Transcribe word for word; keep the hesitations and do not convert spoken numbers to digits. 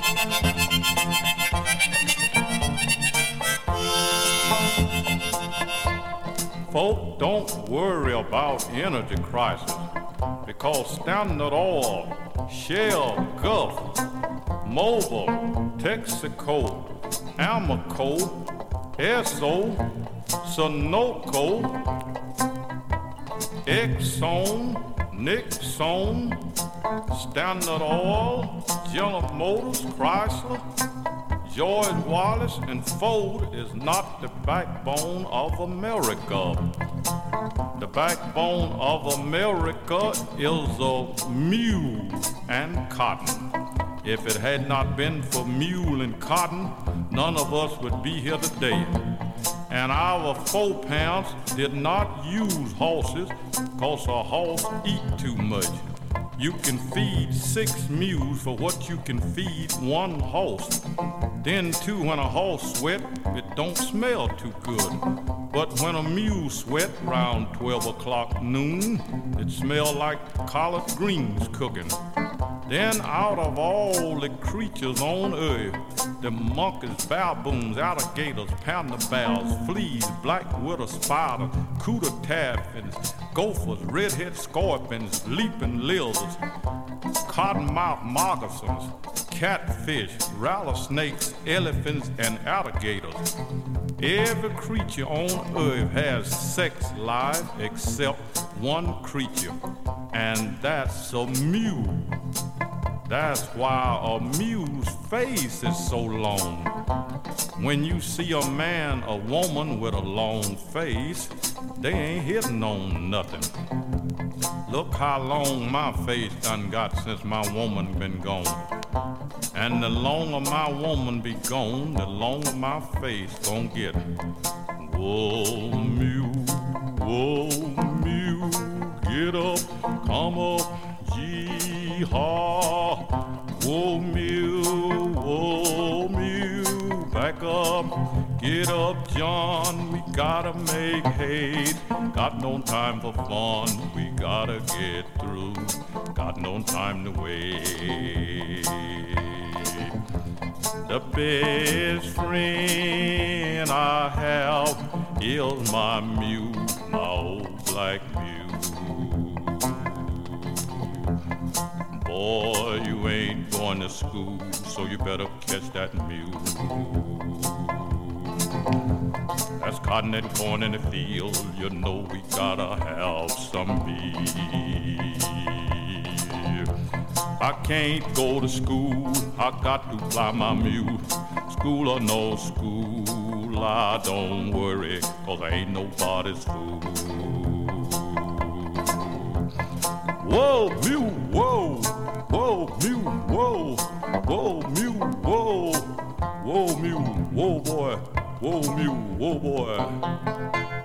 Folk don't worry about energy crisis because Standard Oil, Shell, Gulf, Mobil, Texaco, Amoco, Esso, Sunoco, Exxon, Nixon, Standard Oil, General Motors, Chrysler, George Wallace, and Ford is not the backbone of America. The backbone of America is a mule and cotton. If it had not been for mule and cotton, none of us would be here today. And our foreparents did not use horses because a horse eat too much. You can feed six mules for what you can feed one horse. Then too, when a horse sweat, it don't smell too good. But when a mule sweat round twelve o'clock noon, it smell like collard greens cooking. Then out of all the creatures on earth, the monkeys, baboons, alligators, panda bears, fleas, black widow spiders, cooter taffins, gophers, redhead scorpions, leaping lizards, cottonmouth moccasins, catfish, rattlesnakes, elephants, and alligators. Every creature on earth has sex life except one creature, and that's a mule. That's why a mule's face is so long. When you see a man or woman with a long face, they ain't hitting on nothing. Look how long my face done got since my woman been gone. And the longer my woman be gone, the longer my face gon' get. Whoa, mule, whoa, mule, get up, come up, yee-haw. Whoa, mule, whoa, mule, back up, get up, John, we gotta make hay. Got no time for fun, we gotta get through, got no time to wait. The best friend I have is my mule, my old black mule. Boy, you ain't going to school, so you better catch that mule. That's cotton and corn in the field, you know we gotta have some beef. I can't go to school, I got to fly my mule. School or no school, I don't worry, cause I ain't nobody's fool. Whoa, mule, whoa, whoa, mule, whoa, whoa, mule, whoa, whoa, mule, whoa, boy, whoa, mule, whoa, boy.